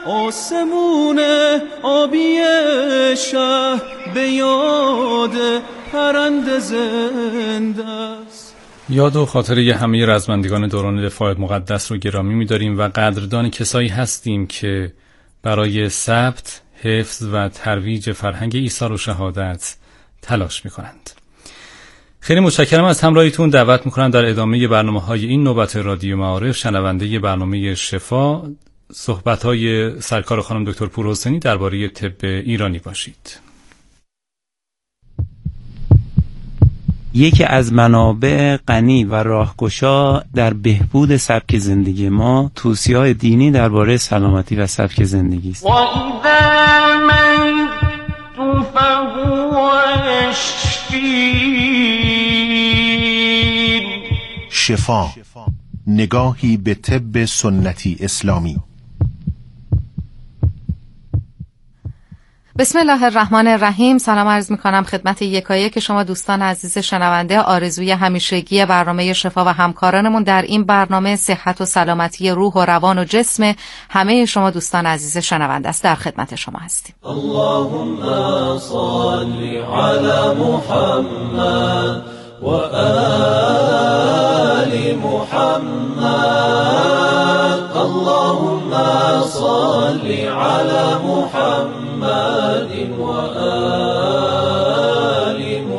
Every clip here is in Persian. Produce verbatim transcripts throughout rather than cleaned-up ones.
آسمون آبی شهر به یاد پرنده زنده است. یاد و خاطره همه رزمندگان دوران دفاع مقدس رو گرامی می‌داریم و قدردان کسایی هستیم که برای ثبت، حفظ و ترویج فرهنگ ایثار و شهادت تلاش می‌کنند. خیلی متشکرم از همراهیتون. دعوت می‌کنم در ادامه برنامه‌های این نوبت رادیو معارف شنونده برنامه شفا، صحبت‌های سرکار خانم دکتر پورحسینی درباره طب ایرانی باشید. یکی از منابع غنی و راهگشا در بهبود سبک زندگی ما توصیه‌های دینی درباره سلامتی و سبک زندگی است. شفا، نگاهی به طب سنتی اسلامی. بسم الله الرحمن الرحیم. سلام عرض می کنم خدمت یکایک شما دوستان عزیز شنونده. آرزوی همیشگی برنامه شفا و همکارانمون در این برنامه صحت و سلامتی روح و روان و جسم همه شما دوستان عزیز شنونده است. در خدمت شما هستیم. اللهم صل علی محمد و آل محمد. اللهم صل علی محمد و آل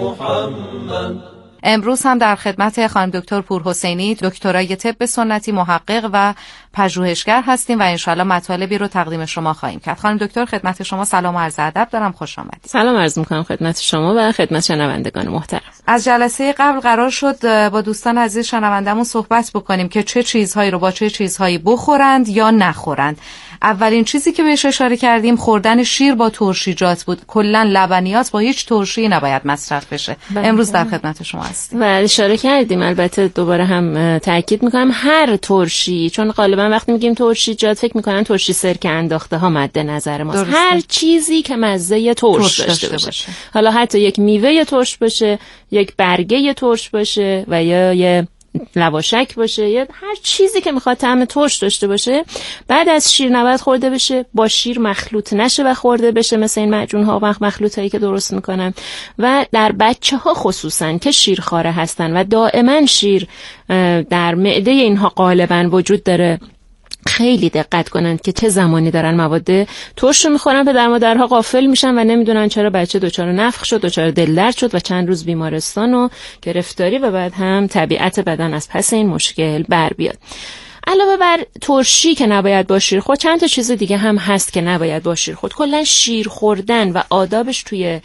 محمد. امروز هم در خدمت خانم دکتر پورحسینی، دکترای طب سنتی، محقق و پژوهشگر هستیم و انشالله مطالبی رو تقدیم شما خواهیم کرد. خانم دکتر خدمت شما سلام و عرض ادب دارم، خوش آمدید. سلام عرض می‌کنم خدمت شما و خدمت شنوندگان محترم. از جلسه قبل قرار شد با دوستان عزیز شنوندمون صحبت بکنیم که چه چیزهایی رو با چه چیزهایی بخورند یا نخورند. اولین چیزی که بهش اشاره کردیم خوردن شیر با ترشیجات بود. کلا لبنیات با هیچ ترشی نباید مصرف بشه. بله. امروز در خدمت شما هستیم. و اشاره کردیم، البته دوباره هم تاکید میکنم هر ترشی، چون غالبا وقتی میگیم ترشیجات فکر میکنن ترشی سرکه انداخته ها مد نظر ماست. هر چیزی که مزه ترش, ترش داشته باشه. باشه. حالا حتی یک میوه ترش باشه، یک برگه ترش باشه و یا یه لواشک باشه یا هر چیزی که میخواد طعم ترش داشته باشه، بعد از شیر نباید خورده بشه، با شیر مخلوط نشه و خورده بشه، مثل این معجون ها و مخلوط هایی که درست میکنن. و در بچه ها خصوصا که شیرخواره هستن و دائما شیر در معده اینها غالبا وجود داره، خیلی دقت کنند که چه زمانی دارن مواد ترش رو میخورن. پدر مادرها غافل میشن و نمیدونن چرا بچه دچار نفخ شد، دچار دلدرد شد و چند روز بیمارستان و گرفتاری و بعد هم طبیعت بدن از پس این مشکل بر بیاد. علاوه بر ترشی که نباید با شیر خورد، چند تا چیز دیگه هم هست که نباید با شیر خورد. کلا شیر خوردن و آدابش توی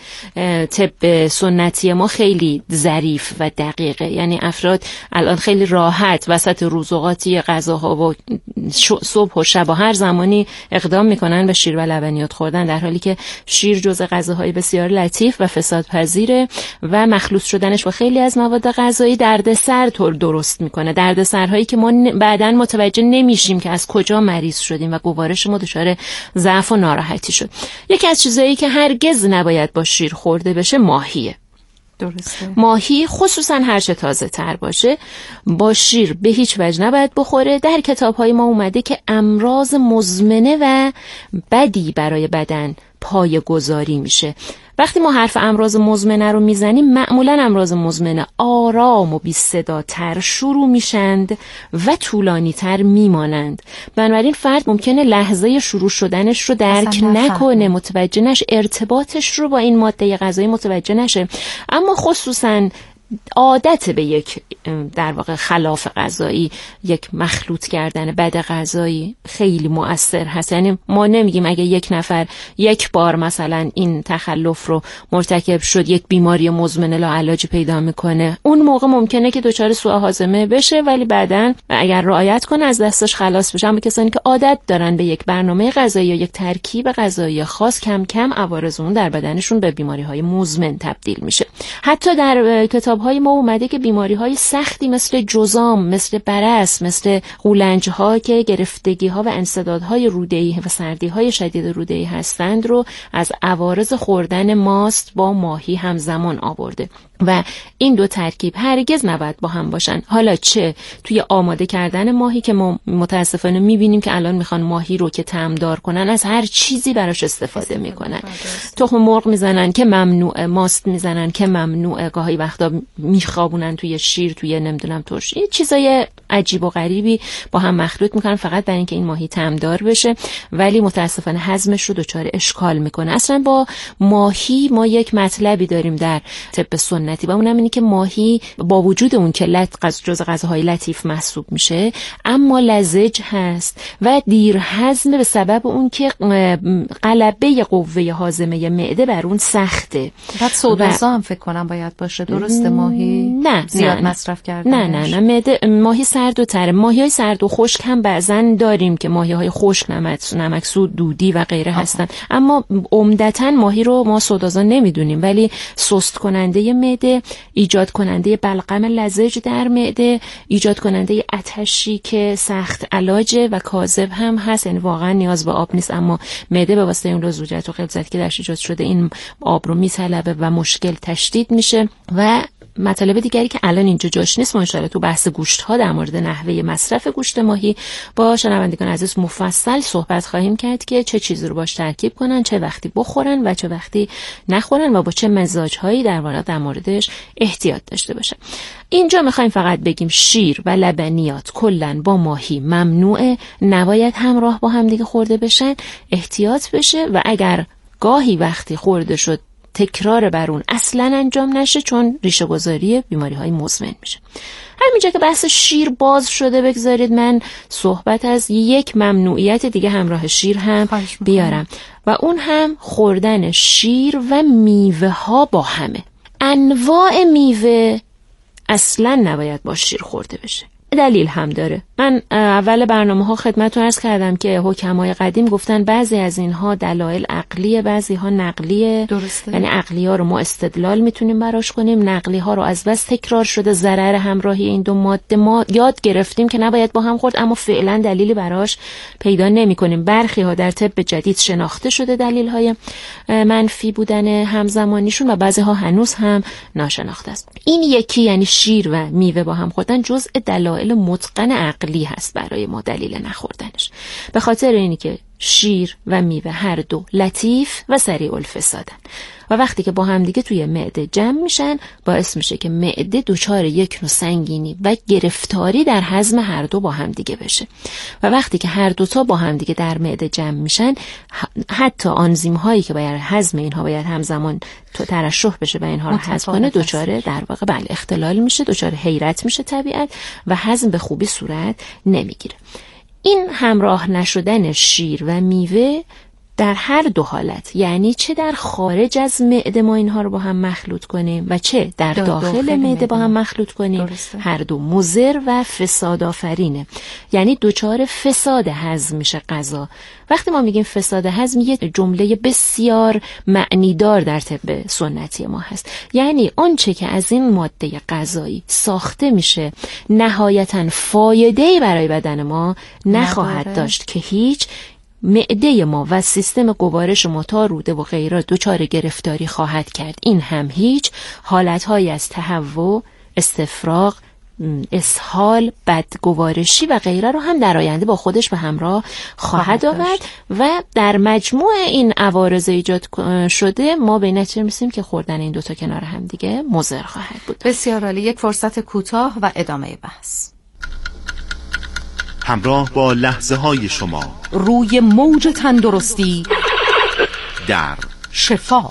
طب سنتی ما خیلی ظریف و دقیقه. یعنی افراد الان خیلی راحت وسط روز اوقاتی غذاها و صبح و شب و هر زمانی اقدام میکنن به شیر و لبنیات خوردن، در حالی که شیر جزء غذاهای بسیار لطیف و فسادپذیره و مخلوط شدنش با خیلی از مواد غذایی دردسر طور درست میکنه. دردسرهایی که ما بعداً متوجه نمیشیم که از کجا مریض شدیم و گوارش ما دچار ضعف و ناراحتی شد. یکی از چیزایی که هرگز نباید با شیر خورده بشه ماهیه. درسته. ماهی خصوصا هر چه تازه تر باشه با شیر به هیچ وجه نباید بخوره. در کتاب‌های ما اومده که امراض مزمنه و بدی برای بدن پایه‌گذاری میشه. وقتی ما حرف امراض مزمنه رو میزنیم، معمولا امراض مزمنه آرام و بی صداتر شروع میشند و طولانی تر میمانند. بنابراین فرد ممکنه لحظه شروع شدنش رو درک نکنه، متوجه نشه، ارتباطش رو با این ماده غذایی متوجه نشه. اما خصوصا عادت به یک در واقع خلاف غذایی، یک مخلوط کردن بد غذایی خیلی مؤثر هست. یعنی ما نمیگیم اگه یک نفر یک بار مثلا این تخلف رو مرتکب شد، یک بیماری مزمن لاعلاجی پیدا میکنه، اون موقع ممکنه که دچار سوء هاضمه بشه، ولی بعدن اگر رعایت کنه از دستش خلاص بشه. اما کسانی که عادت دارن به یک برنامه غذایی یا یک ترکیب غذایی خاص، کم کم عوارض اون در بدنشون به بیماری‌های مزمن تبدیل میشه. حتی در کتاب های ما اومده که بیماری های سختی مثل جذام، مثل برص، مثل قولنج ها که گرفتگی ها و انسدادهای روده‌ای و سردی های شدید روده‌ای هستند رو از عوارض خوردن ماست با ماهی همزمان آورده. و این دو ترکیب هرگز نباید با هم باشن. حالا چه توی آماده کردن ماهی که ما متاسفانه میبینیم که الان میخوان ماهی رو که طعمدار کنن از هر چیزی براش استفاده میکنن، تخم مرغ میزنن که ممنوعه، ماست میزنن که ممنوعه، گاهی وقتا میخوابونن توی شیر، توی نمیدونم ترشی، چیزای عجیب و غریبی با هم مخلوط میکنن فقط برای اینکه این ماهی طعمدار بشه، ولی متاسفانه هضمش رو دچار اشکال میکنه. اصلا با ماهی ما یک مطلبی داریم در طب سنتی و اونم اینه که ماهی با وجود اون که لط جزء غذاهای لطیف محسوب میشه اما لزج هست و دیر هضم به سبب اون که غلبه قوه هاضمه معده بر اون سخته. بعد سودازا هم فکر کنم باید باشه، درسته؟ ماهی نه زیاد نه مصرف کردن. نه نه نه معده ماهی سرد و تره. ماهی‌های سرد و خشک هم بعضن داریم که ماهی‌های خشک، نمک نمکسود، دودی و غیره هستن، اما عمدتاً ماهی رو ما سودازا نمیدونیم، ولی سست کننده معده، ایجاد کننده بلغم لزج در معده، ایجاد کننده آتشی که سخت علاجه و کاذب هم هست، یعنی واقعا نیاز به آب نیست اما معده به واسطه اون لزوجت و غلظتی که درش ایجاد شده این آب رو میطلبه و مشکل تشدید میشه. و مطالب دیگری که الان اینجا جاش نیست، ما ان شاءالله تو بحث گوشت ها در مورد نحوه مصرف گوشت ماهی با شنوندگان عزیز مفصل صحبت خواهیم کرد که چه چیزی رو باش ترکیب کنن، چه وقتی بخورن و چه وقتی نخورن و با چه مزاج‌هایی در واقع در موردش احتیاط داشته باشن. اینجا میخوایم فقط بگیم شیر و لبنیات کلاً با ماهی ممنوعه، نباید همراه با هم دیگه خورده بشن، احتیاط بشه و اگر گاهی وقتی خورده شد تکرار بر اون اصلا انجام نشه، چون ریشه گذاری بیماری های مزمن میشه. همینجا که بحث شیر باز شده بگذارید من صحبت از یک ممنوعیت دیگه همراه شیر هم بیارم و اون هم خوردن شیر و میوه ها با همه. انواع میوه اصلا نباید با شیر خورده بشه. دلیل هم داره. من اول برنامه ها خدمتتون عرض کردم که حکمای قدیم گفتن بعضی از اینها دلایل عقلیه، بعضی ها نقلیه. درسته. یعنی عقلی ها رو ما استدلال میتونیم براش کنیم، نقلی ها رو از بس تکرار شده ضرر همراهی این دو ماده ما یاد گرفتیم که نباید با هم خورد، اما فعلا دلیلی براش پیدا نمی کنیم. برخی ها در طب جدید شناخته شده دلیل های منفی بودن همزمانیشون و بعضی ها هنوز هم ناشناخته است. این یکی یعنی شیر و میوه با هم خوردن جزء دلایل متقن عقلی هست برای ما دلیل نخوردنش، به خاطر اینی که شیر و میوه هر دو لطیف و سریع الفسادن و وقتی که با هم دیگه توی معده جمع میشن باعث میشه که معده دچار یک نوع سنگینی و گرفتاری در هضم هر دو با هم دیگه بشه و وقتی که هر دو تا با هم دیگه در معده جمع میشن حتی آنزیم هایی که باید هضم اینها باید همزمان تو ترشح بشه و اینها رو هضم کنه دچار در واقع بله اختلال میشه، دچار حیرت میشه طبیعت و هضم به خوبی صورت نمیگیره. این همراه نشدن شیر و میوه در هر دو حالت، یعنی چه در خارج از معده ما اینها رو با هم مخلوط کنیم و چه در داخل, داخل معده با هم مخلوط کنیم، درسته. هر دو مضر و فساد آفرینه، یعنی دچار فساد هضم میشه غذا. وقتی ما میگیم فساد هضم یه جمله بسیار معنیدار در طب سنتی ما هست، یعنی آنچه که از این ماده غذایی ساخته میشه نهایتاً فایده‌ای برای بدن ما نخواهد نداره. داشت که هیچ معده ما و سیستم گوارش ما تا روده و غیره دچار گرفتاری خواهد کرد. این هم هیچ حالتهایی از تهوع، استفراغ، اسهال، بدگوارشی و غیره رو هم در آینده با خودش به همراه خواهد آورد و در مجموع این عوارض ایجاد شده ما به نتیجه میرسیم که خوردن این دوتا کنار هم دیگه مضر خواهد بود. بسیار عالی. یک فرصت کوتاه و ادامه بحث. همراه با لحظه های شما روی موج تندرستی در شفا.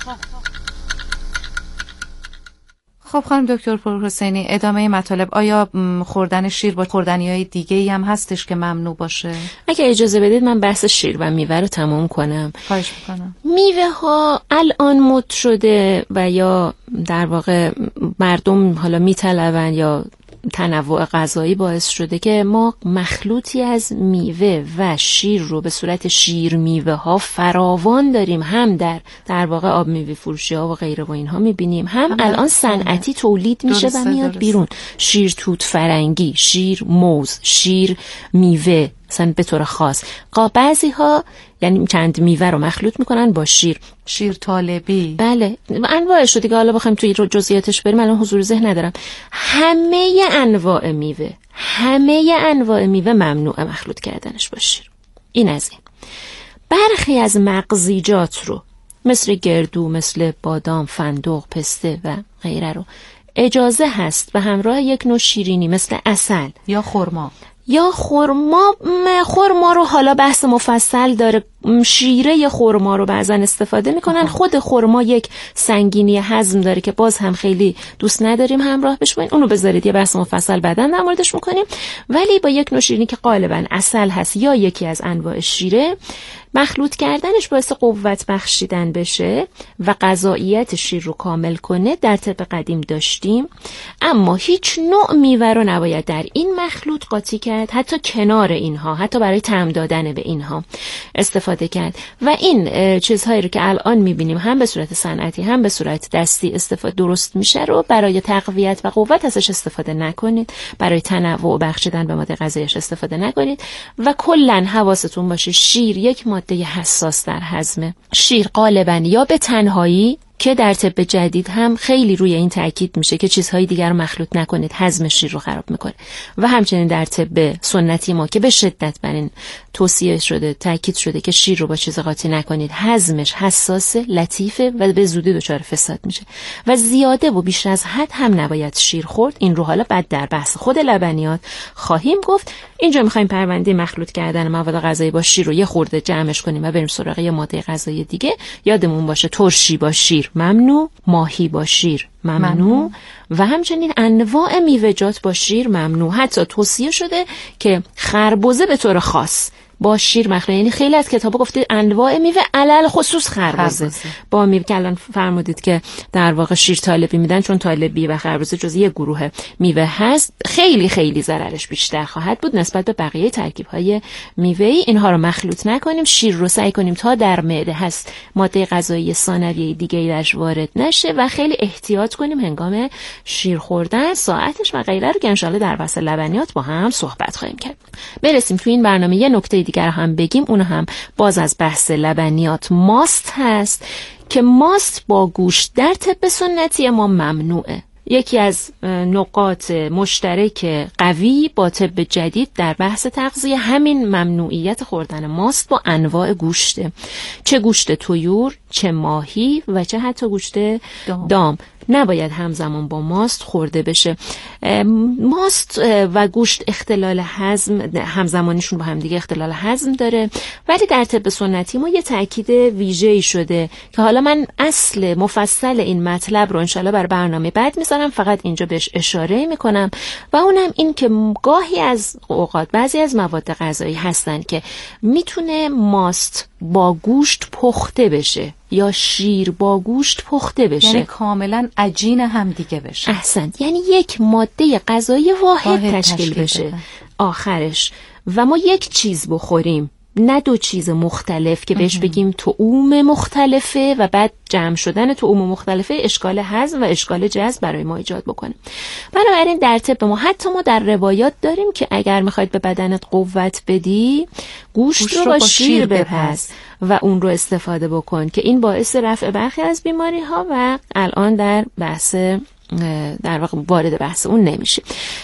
خب خانم دکتر پورحسینی، ادامه مطالب. آیا خوردن شیر با خوردنی‌های دیگه‌ای هم هستش که ممنوع باشه؟ اگه اجازه بدید من بحث شیر و میوه رو تمام کنم. خواهش می‌کنم. میوه ها الان مد شده و یا در واقع مردم حالا میطلبن یا تنوع غذایی باعث شده که ما مخلوطی از میوه و شیر رو به صورت شیر میوه ها فراوان داریم، هم در در واقع آب میوه فروشی ها و غیره و اینها میبینیم، هم, هم الان صنعتی تولید میشه درسته، و میاد درسته. بیرون. شیر توت فرنگی، شیر موز، شیر میوه، مثلا به طور خاص. بعضی ها یعنی چند میوه رو مخلوط میکنن با شیر. شیر طالبی، بله انواعش رو دیگه حالا بخوایم توی جزئیاتش بریم الان حضور ذهن ندارم. همه انواع میوه همه انواع میوه ممنوعه مخلوط کردنش با شیر. این از این. برخی از مغزیجات رو مثل گردو، مثل بادام، فندق، پسته و غیره رو اجازه هست به همراه یک نوع شیرینی مثل عسل یا خرما یا خرما. خرما رو حالا بحث مفصل داره، شیره خرما رو بعضن استفاده میکنن. خود خرما یک سنگینی هضم داره که باز هم خیلی دوست نداریم همراه بشوین، اونو بذارید یه بحث مفصل بعداً در موردش میکنیم. ولی با یک نوع شیرینی که غالبا عسل هست یا یکی از انواع شیره، مخلوط کردنش باعث قوت بخشیدن بشه و غذاییت شیر رو کامل کنه. در طب قدیم داشتیم، اما هیچ نوع میوه رو نباید در این مخلوط قاطی کرد، حتی کنار اینها، حتی برای طعم دادن به اینها استفاده کرد. و این چیزهایی رو که الان میبینیم هم به صورت صنعتی هم به صورت دستی استفاده درست میشه رو برای تقویت و قوت ازش استفاده نکنید، برای تنوع بخشیدن به ماده غذاییش استفاده نکنید. و کلا حواستون باشه شیر یک ماده حساس در هضم. شیر غالبا یا به تنهایی که در طب جدید هم خیلی روی این تاکید میشه که چیزهای دیگر رو مخلوط نکنید، هضم شیر رو خراب میکنه. و همچنین در طب سنتی ما که به شدت بر این توصیه شده، تاکید شده که شیر رو با چیز قاطی نکنید، هضمش حساسه، لطیفه و به زودی دچار فساد میشه. و زیاده و بیش از حد هم نباید شیر خورد. این رو حالا بعد در بحث خود لبنیات خواهیم گفت. اینجا میخوایم پرونده مخلوط کردن مواد غذایی با شیر رو یه خورده جمعش کنیم و بریم سراغ یه ماده غذایی دیگه. یادمون باشه ترشی با شیر ممنوع، ماهی با شیر ممنوع, ممنوع. و همچنین انواع میوه‌جات با شیر ممنوع. حتی توصیه شده که خربزه به طور خاص با شیر مخلوط، یعنی خیلی از کتابا گفته انواع میوه علل خصوص خربزه با میوه که الان فرمودید که در واقع شیر طالبی میدن، چون طالبی و خربزه جزء یک گروه میوه هست، خیلی خیلی ضررش بیشتر خواهد بود نسبت به بقیه ترکیب‌های میوه‌ای. اینها رو مخلوط نکنیم. شیر رو سعی کنیم تا در معده هست ماده غذایی ثانویه دیگه‌ای درش وارد نشه و خیلی احتیاط کنیم هنگام شیر خوردن، ساعتش و غیره رو که ان شاءالله در بحث لبنیات با هم صحبت خواهیم کرد. برسیم تو این برنامه یه نکته دیگر هم بگیم، اون هم باز از بحث لبنیات ماست هست که ماست با گوشت در طب سنتی ما ممنوعه. یکی از نقاط مشترک قوی با طب جدید در بحث تغذیه همین ممنوعیت خوردن ماست با انواع گوشته، چه گوشت طیور، چه ماهی و چه حتی گوشت دام, دام. نباید همزمان با ماست خورده بشه. ماست و گوشت اختلال هضم همزمانیشون با هم دیگه اختلال هضم داره، ولی در طب سنتی ما یه تاکید ویژه‌ای شده که حالا من اصل مفصل این مطلب رو انشالله بر برنامه بعد میذارم، فقط اینجا بهش اشاره میکنم و اونم این که گاهی از اوقات بعضی از مواد غذایی هستن که میتونه ماست با گوشت پخته بشه یا شیر با گوشت پخته بشه، یعنی کاملا عجین هم دیگه بشه. احسنت، یعنی یک ماده غذایی واحد, واحد تشکیل, تشکیل بشه بده. آخرش و ما یک چیز بخوریم، نه دو چیز مختلف که بهش بگیم طعوم مختلفه و بعد جمع شدن طعوم مختلفه اشکال هضم و اشکال جذب برای ما ایجاد بکنه. بنابراین در طب ما حتی ما در روایات داریم که اگر میخواید به بدنت قوت بدی گوشت, گوشت رو با شیر بپز و اون رو استفاده بکن که این باعث رفع برخی از بیماری ها و الان در بحث در واقع وارد بحث اون نمیشه.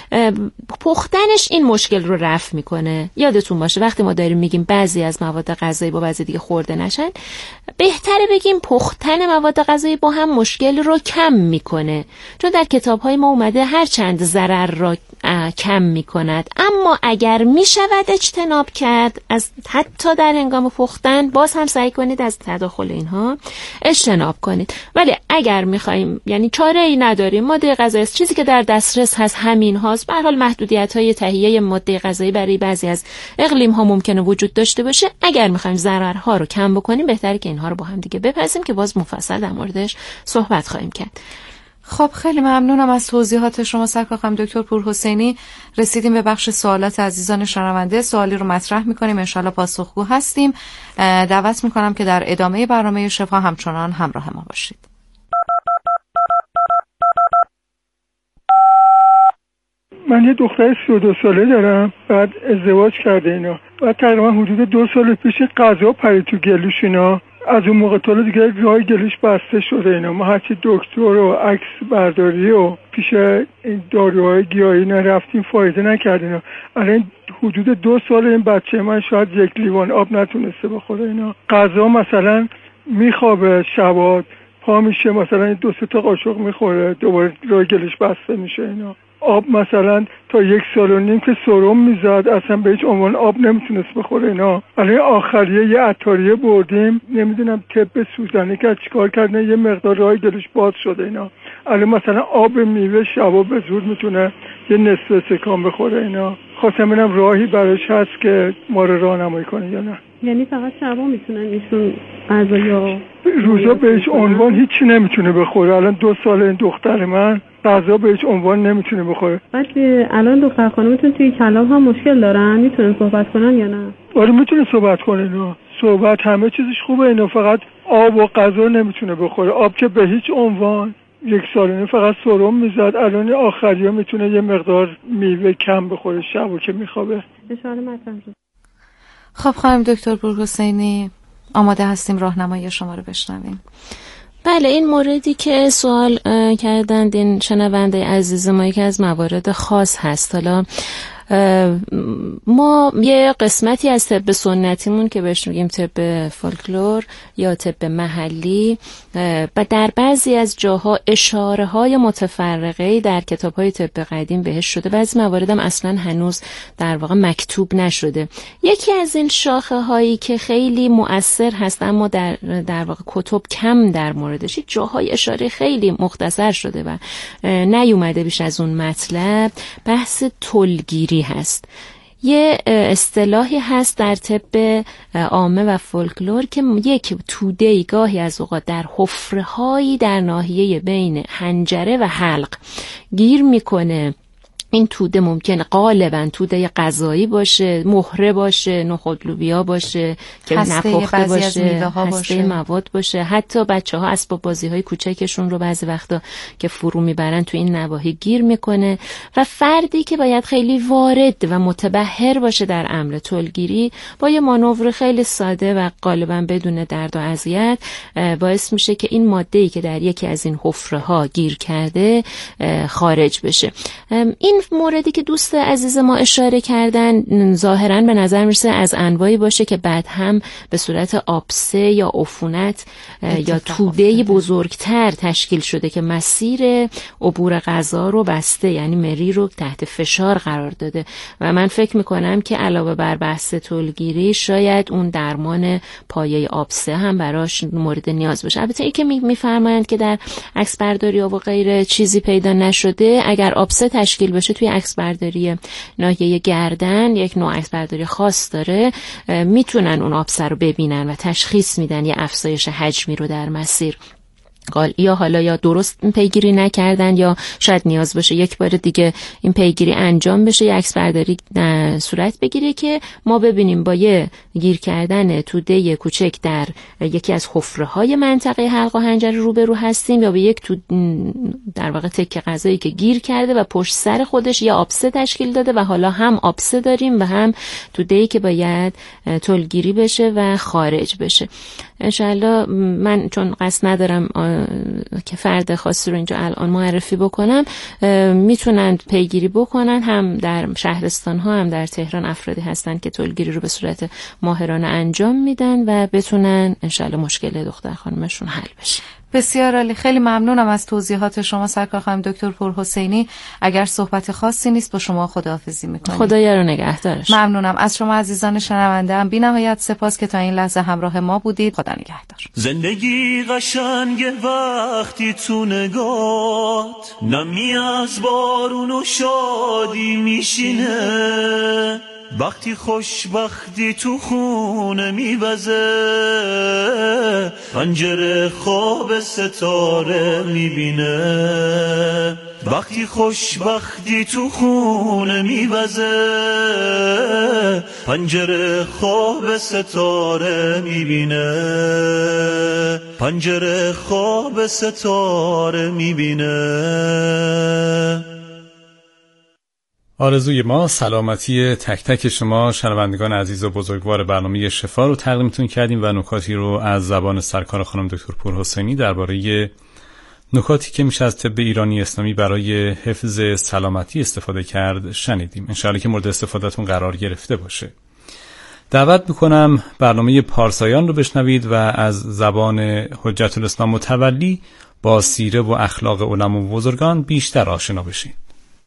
پختنش این مشکل رو رفع میکنه. یادتون باشه وقتی ما داریم میگیم بعضی از مواد غذایی با بعضی دیگه خورده نشن، بهتره بگیم پختن مواد غذایی با هم مشکل رو کم میکنه، چون در کتاب‌های ما اومده هر چند ضرر را کم میکند، اما اگر میشود اجتناب کرد از حتی در هنگام پختن، باز هم سعی کنید از تداخل اینها اجتناب کنید. ولی اگر میخوایم، یعنی چاره ای نداریم، ماده غذایی چیزی که در دسترس هست همین هاست. به هر حال محدودیت‌های تهیه ماده غذایی برای بعضی از اقلیم ها ممکنه وجود داشته باشه. اگر میخوایم ضررها رو کم بکنیم بهتره که اینها رو با هم دیگه بپزیم که باز مفصل در موردش صحبت خواهیم کرد. خب خیلی ممنونم از توضیحات شما سرکار خانم دکتر پورحسینی. رسیدیم به بخش سوالات عزیزان شنونده. سوالی رو مطرح می‌کنیم، انشالله پاسخگو هستیم. دعوت می‌کنم که در ادامه برنامه شفا همچنان همراه ما باشید. من یه دختر سی و دو ساله دارم، بعد ازدواج کرده اینا. بعد تقریبا حدود دو سال پیش قضا پرید تو گلوش اینا. از اون موقع تا دیگه راه گلوش بسته شده اینا. ما هرچی دکتر و عکس برداری و پیش این داروهای گیاهی نرفتیم فایده نکرد اینا. الان حدود دو سال این بچه من شاید یک لیوان آب نتونسته بخوره اینا. غذا مثلا میخوابه شبات پا میشه مثلا دو سه تا قاشق میخوره دوباره راه گلوش بسته میشه اینا. آب مثلا تا یک سال و نیم که سرم میزد اصلا به هیچ عنوان آب نمیتونست بخوره اینا. الان آخریه یه عطاریه بردیم نمیدونم طب سوزنی که چیکار کردن یه مقدار راه گلوش باز شده اینا. الان مثلا آب میوه شبا به زور میتونه یه نصف سکان بخوره اینا. خواستم ببینم راهی براش هست که ما رو راهنمایی کنه یا نه. یعنی فقط شبا میتونن ایشون غذا یا روزا به هیچ عنوان هیچی نمیتونه بخوره. الان دو سال این دختر من غذا به هیچ عنوان نمیتونه بخوره. بعد الان دختر خانمتون توی کلام هم مشکل دارن میتونن صحبت کنن یا نه؟ آره میتونه صحبت کنه اینا. صحبت همه چیزش خوبه اینا. فقط آب و غذا نمیتونه بخوره. آب که به هیچ عنوان. یک سالانه فقط سرم میزد. الان آخریا میتونه یه مقدار میوه کم بخوره شبو که میخوابه. اشاره مطرح شد. خب خانم دکتر پورحسینی آماده هستیم راهنمایی شما رو بشنویم. بله این موردی که سوال کردند این شنونده عزیز ما یکی از موارد خاص هست. حالا ما یه قسمتی از طب سنتیمون که بهش میگیم طب فولکلور یا طب محلی و در بعضی از جاها اشاره های متفرقه در کتاب های طب قدیم بهش شده، بعضی موارد هم اصلا هنوز در واقع مکتوب نشده. یکی از این شاخه هایی که خیلی مؤثر هست اما در در واقع کتب کم در موردش، جاهای اشاره خیلی مختصر شده و نیومده بیش از اون مطلب، بحث تلگیری هست. یه اصطلاحی هست در طب عامه و فولکلور که یک توده گاهی از اوقات در حفره‌هایی در ناحیه بین حنجره و حلق گیر میکنه. این توده ممکنه غالبا توده غذایی باشه، مهره باشه، نخود لوبیا باشه که نپخته باشه، هسته مواد باشه. حتی بچه‌ها اسباب بازی‌های کوچکشون رو بعضی وقتا که فرو میبرن تو این نواحی گیر میکنه و فردی که باید خیلی وارد و متبحر باشه در امر تلگیری با یه مانور خیلی ساده و غالبا بدون درد و اذیت باعث میشه که این ماده‌ای که در یکی از این حفره‌ها گیر کرده خارج بشه. این موردی که دوست عزیز ما اشاره کردن ظاهراً به نظر میرسه از انواعی باشه که بعد هم به صورت آبسه یا عفونت یا توده بزرگتر تشکیل شده که مسیر عبور غذا رو بسته، یعنی مری رو تحت فشار قرار داده و من فکر میکنم که علاوه بر بحث تلگیری شاید اون درمان پایه آبسه هم براش مورد نیاز باشه. البته ای که میفرمایند که در عکس برداری و غیره چیزی پیدا نشده، اگر آبسه تشکیل بشه توی عکس برداری ناحیه گردن یک نوع عکس برداری خاص داره، میتونن اون آبسه رو ببینن و تشخیص میدن یه افزایش حجمی رو در مسیر. یا حالا یا درست پیگیری نکردن یا شاید نیاز باشه یک بار دیگه این پیگیری انجام بشه، یک عکس برداری صورت بگیره که ما ببینیم با یه گیر کردن توده کوچک در یکی از حفره‌های منطقه حلق و حنجره روبرو هستیم یا به یک تو در واقع تکه غذایی که گیر کرده و پشت سر خودش یه آبسه تشکیل داده و حالا هم آبسه داریم و هم توده‌ای که باید تلگیری بشه و خارج بشه. انشالله من چون قصد ندارم که فرد خاصی رو اینجا الان معرفی بکنم، میتونن پیگیری بکنن. هم در شهرستان ها هم در تهران افرادی هستن که تلگیری رو به صورت ماهرانه انجام میدن و بتونن انشالله مشکل دختر خانمشون حل بشه. بسیار عالی، خیلی ممنونم از توضیحات شما سرکار خانم دکتر پورحسینی. اگر صحبت خاصی نیست با شما خداحافظی میکنیم. خدایا رو نگهدارش. ممنونم از شما عزیزان شنونده ام، بی نهایت سپاس که تا این لحظه همراه ما بودید. خدا نگهدار. زندگی قشنگه وقتی تو نگات نمی از بارون و شادی میشینه، وقتی خوشبختی تو خونه میوزه، پنجره خواب ستاره میبینه. وقتی خوشبختی تو خونه میوزه، پنجره خواب ستاره میبینه، پنجره خواب ستاره میبینه. آرزوی ما سلامتی تک تک شما شنوندگان عزیز و بزرگوار برنامه شفا رو تقدیمتون کردیم و نکاتی رو از زبان سرکار خانم دکتر پورحسینی درباره نکاتی که میشه از طب ایرانی اسلامی برای حفظ سلامتی استفاده کرد شنیدیم. انشاءالله که مورد استفادهتون قرار گرفته باشه. دعوت میکنم برنامه پارسایان رو بشنوید و از زبان حجت الاسلام متولی با سیره و اخلاق علما و بزرگان بیشتر آشنا بشید.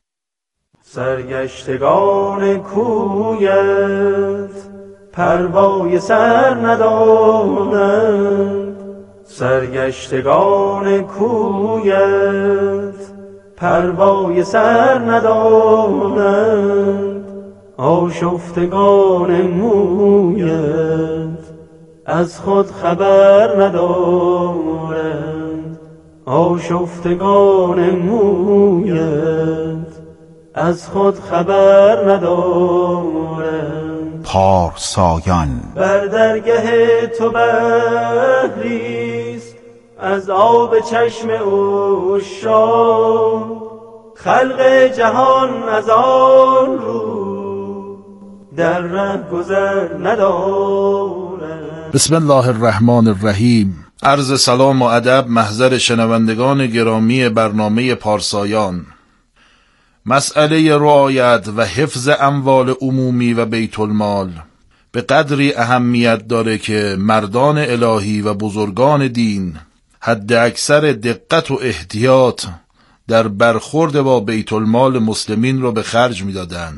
سرگشتگان کویت پروای سر ندارند، سرگشتگان کویت پروای سر ندارند، آشفتگان مویت از خود خبر ندارند، آشفتگان مویت از خود خبر ندارند. پارسایان بر درگه تو بحریست از آب چشم عشاق، خلق جهان از آن رو در ره گذر ندارند. بسم الله الرحمن الرحیم. عرض سلام و ادب محضر شنوندگان گرامی برنامه پارسایان. مسئله رعایت و حفظ اموال عمومی و بیت المال به قدری اهمیت داره که مردان الهی و بزرگان دین حد اکثر دقت و احتیاط در برخورد با بیت المال مسلمین رو به خرج می دادن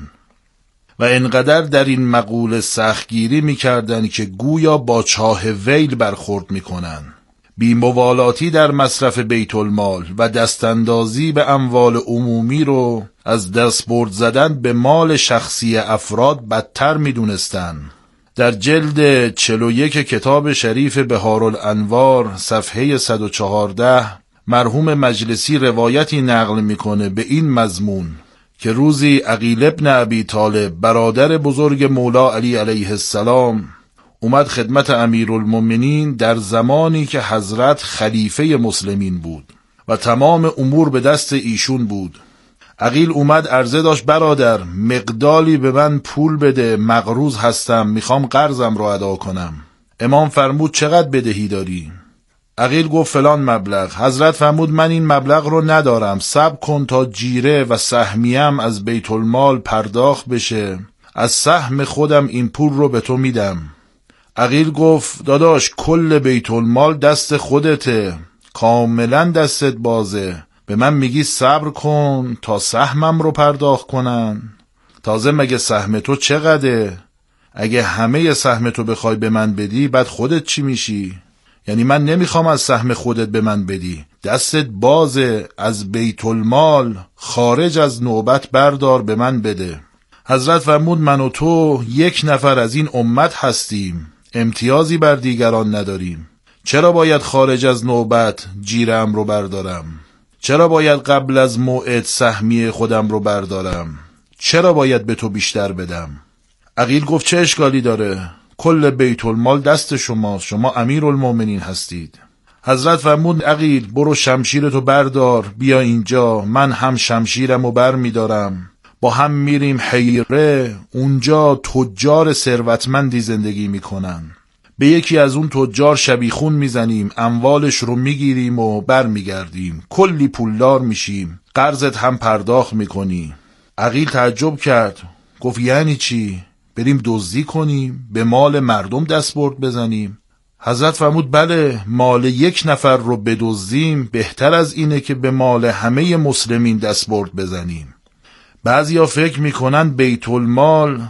و انقدر در این مقوله سختگیری می کردن که گویا با چاه ویل برخورد می کنن. بی‌موالاتی در مصرف بیت المال و دستاندازی به اموال عمومی رو از دستبرد زدن به مال شخصی افراد بدتر می دونستن. در جلد چهل و یک کتاب شریف بهارالانوار صفحه صد و چهارده مرحوم مجلسی روایتی نقل میکنه به این مضمون که روزی عقیل ابن ابی طالب برادر بزرگ مولا علی علیه السلام اومد خدمت امیرالمومنین در زمانی که حضرت خلیفه مسلمین بود و تمام امور به دست ایشون بود. عقیل اومد عرضه داشت برادر مقداری به من پول بده، مقروض هستم، میخوام قرضم رو ادا کنم. امام فرمود چقدر بدهی داری؟ عقیل گفت فلان مبلغ. حضرت فرمود من این مبلغ رو ندارم، صبر کن تا جیره و سهمیم از بیت المال پرداخت بشه، از سهم خودم این پول رو به تو میدم. عقیل گفت داداش کل بیت المال دست خودته، کاملا دستت بازه، به من میگی صبر کن تا سهمم رو پرداخت کنن؟ تازه مگه سهم تو چقدره؟ اگه همه سهم تو بخوای به من بدی بعد خودت چی میشی؟ یعنی من نمیخوام از سهم خودت به من بدی، دستت بازه، از بیت المال خارج از نوبت بردار به من بده. حضرت فرمود من و تو یک نفر از این امت هستیم، امتیازی بر دیگران نداریم. چرا باید خارج از نوبت جیرم رو بردارم؟ چرا باید قبل از موعد سهمیه خودم رو بردارم؟ چرا باید به تو بیشتر بدم؟ عقیل گفت چه اشکالی داره؟ کل بیت المال دست شماست، شما امیرالمومنین هستید. حضرت فرمود عقیل برو شمشیرتو بردار بیا اینجا، من هم شمشیرمو بر میدارم، با هم میریم حیره، اونجا تجار ثروتمندی زندگی میکنن، به یکی از اون تجار شبیخون میزنیم، اموالش رو میگیریم و بر میگردیم، کلی پولدار میشیم، قرضت هم پرداخت میکنی. عقیل تعجب کرد، گفت یعنی چی؟ بریم دزدی کنیم؟ به مال مردم دستبرد بزنیم؟ حضرت فرمود بله، مال یک نفر رو بدزدیم بهتر از اینه که به مال همه مسلمین دستبرد بزنیم. بعضیا فکر میکنن بیت المال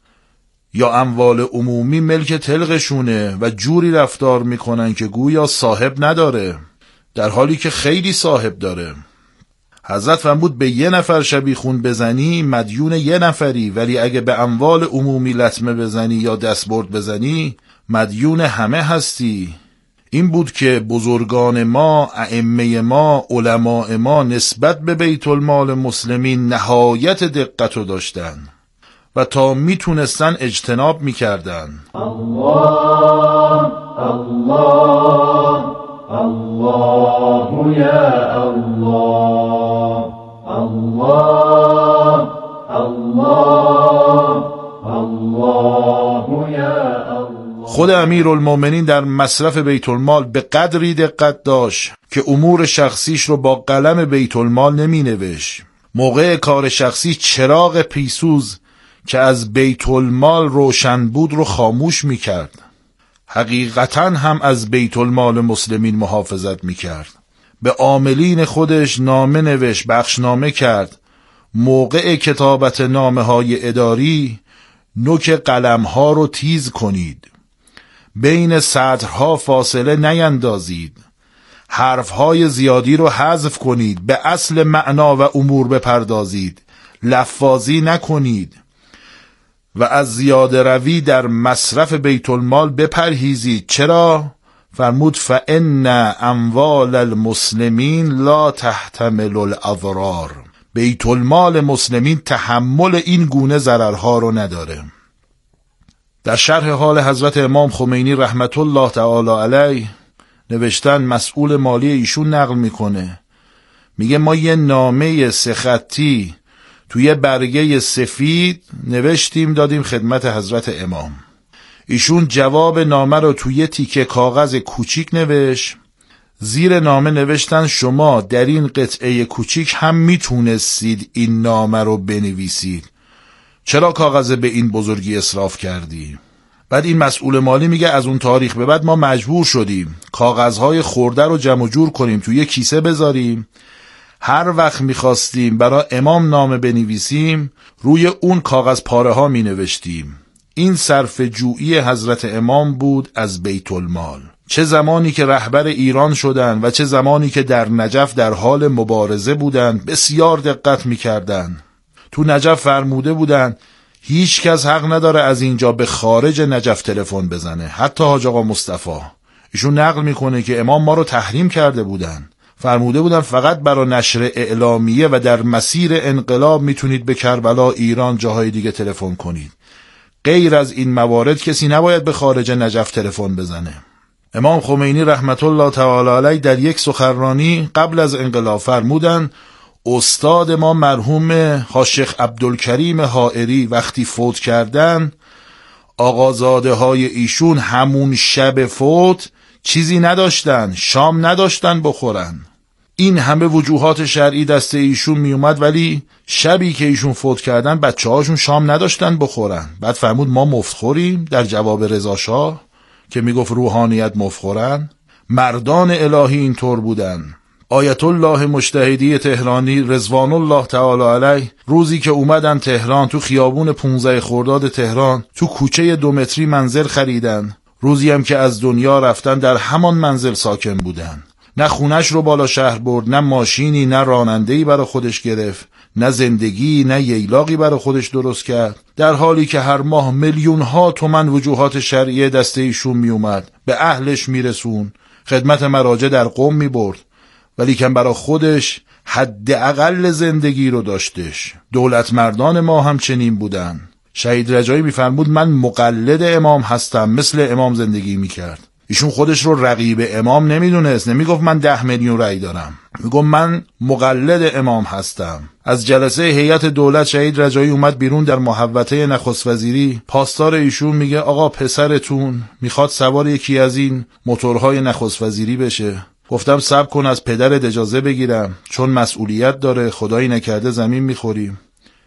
یا اموال عمومی ملک تلقشونه و جوری رفتار میکنن که گویا صاحب نداره، در حالی که خیلی صاحب داره. حضرت فرمود به یه نفر شبیخون بزنی مدیون یه نفری، ولی اگه به اموال عمومی لطمه بزنی یا دستبرد بزنی مدیون همه هستی. این بود که بزرگان ما، ائمه ما، علماء ما نسبت به بیت المال مسلمین نهایت دقت رو داشتن و تا میتونستن اجتناب میکردن. الله الله الله یا الله الله الله امیرالمومنین در مصرف بیت المال به قدری دقت داشت که امور شخصیش رو با قلم بیت المال نمی نوشت. موقع کار شخصی چراغ پیسوز که از بیت المال روشن بود رو خاموش می کرد. حقیقتاً هم از بیت المال مسلمین محافظت می کرد. به عاملین خودش نامه نوشت، بخشنامه کرد. موقع کتابت نامه های اداری نوک قلم ها رو تیز کنید، بین سطرها فاصله نیندازید، حرف های زیادی رو حذف کنید، به اصل معنا و امور بپردازید، لفاظی نکنید و از زیاده روی در مصرف بیت المال بپرهیزید. چرا؟ فرمود فإن اموال المسلمین لا تحتمل الاضرار. بیت المال مسلمین تحمل این گونه ضررها رو نداره. در شرح حال حضرت امام خمینی رحمت الله تعالی علیه نوشتن، مسئول مالی ایشون نقل میکنه، میگه ما یه نامه سه خطی توی برگه سفید نوشتیم دادیم خدمت حضرت امام. ایشون جواب نامه رو توی تیکه کاغذ کوچیک نوشت. زیر نامه نوشتن شما در این قطعه کوچیک هم میتونستید این نامه رو بنویسید، چرا کاغذ به این بزرگی اصراف کردی؟ بعد این مسئول مالی میگه از اون تاریخ به بعد ما مجبور شدیم کاغذهای خورده رو جمع جور کنیم توی کیسه بذاریم، هر وقت میخواستیم برای امام نامه بنویسیم روی اون کاغذ پاره ها می نوشتیم. این صرف جویی حضرت امام بود از بیت المال. چه زمانی که رهبر ایران شدن و چه زمانی که در نجف در حال مبارزه بودن بسیار دقت می کردن. تو نجف فرموده بودن هیچ کس حق نداره از اینجا به خارج نجف تلفن بزنه، حتی حاج آقا مصطفی. ایشون نقل میکنه که امام ما رو تحریم کرده بودن، فرموده بودن فقط برای نشر اعلامیه و در مسیر انقلاب میتونید به کربلا، ایران، جاهای دیگه تلفن کنید، غیر از این موارد کسی نباید به خارج نجف تلفن بزنه. امام خمینی رحمت الله تعالی علیه در یک سخنرانی قبل از انقلاب فرمودن استاد ما مرحوم حاج‌شیخ عبدالکریم حائری وقتی فوت کردن، آقازاده های ایشون همون شب فوت چیزی نداشتن، شام نداشتن بخورن. این همه وجوهات شرعی دست ایشون می اومد، ولی شبی که ایشون فوت کردن بچه هاشون شام نداشتن بخورن. بعد فرمود ما مفتخوریم، در جواب رضا شاه که می گفت روحانیت مفتخورن. مردان الهی اینطور بودن. آیت الله مجتهدی تهرانی رضوان الله تعالی علیه روزی که اومدن تهران، تو خیابون پونزده خرداد تهران تو کوچه دو متری منزل خریدن. روزی هم که از دنیا رفتن در همان منزل ساکن بودن. نه خونش رو بالا شهر برد، نه ماشینی، نه رانندهی برای خودش گرفت، نه زندگی، نه ییلاقی برای خودش درست کرد، در حالی که هر ماه میلیون ها تومن وجوهات شرعیه دسته ایشون می اومد، به اهلش می رسون، خدمت مراجع در قم می برد، ولی که برای خودش حداقل زندگی رو داشتش. دولت مردان ما هم چنین بودن. شهید رجایی میفرمود من مقلد امام هستم، مثل امام زندگی میکرد. ایشون خودش رو رقیب امام نمیدونست، نمیگفت من ده میلیون رأی دارم، میگفت من مقلد امام هستم. از جلسه هیئت دولت شهید رجایی اومد بیرون در محوطه نخست وزیری، پاسدار ایشون میگه آقا پسرتون میخواد سوار یکی از این موتورهای نخست وزیری بشه. گفتم صبر کن از پدرت اجازه بگیرم، چون مسئولیت داره، خدایی نکرده زمین میخوریم.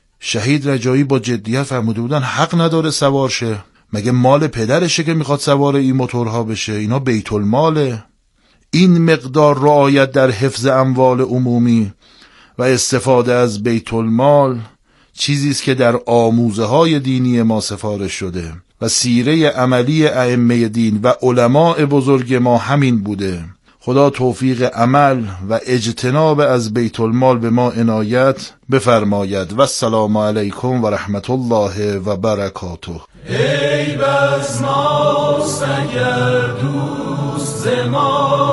شهید رجایی با جدیت فرموده بودن حق نداره سوار شه، مگه مال پدرشه که میخواد سوار این موتورها بشه؟ اینا بیت الماله. این مقدار رعایت در حفظ اموال عمومی و استفاده از بیت المال چیزی است که در آموزه های دینی ما سفارش شده و سیره عملی ائمه دین و علماء بزرگ ما همین بوده. خدا توفیق عمل و اجتناب از بیت المال به ما عنایت بفرماید. و السلام علیکم و رحمت الله و برکاته. ای بس ماست اگر دوست ز ما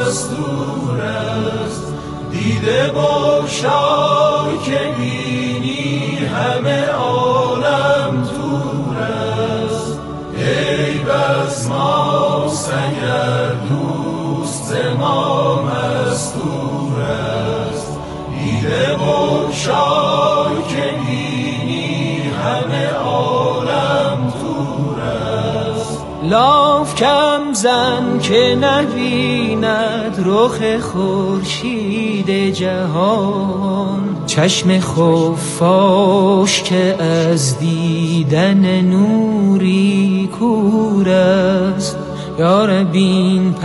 مستور است، دیده بگشای که بینی همه عالم دور است. ای بس ماست اگر دوست ز ما مستور است، دیده بگشای که بینی همه عالم دور است. لاف زن که نبیند رخ خورشید جهان، چشم خفاش که از دیدن نوری کور است. یا رب این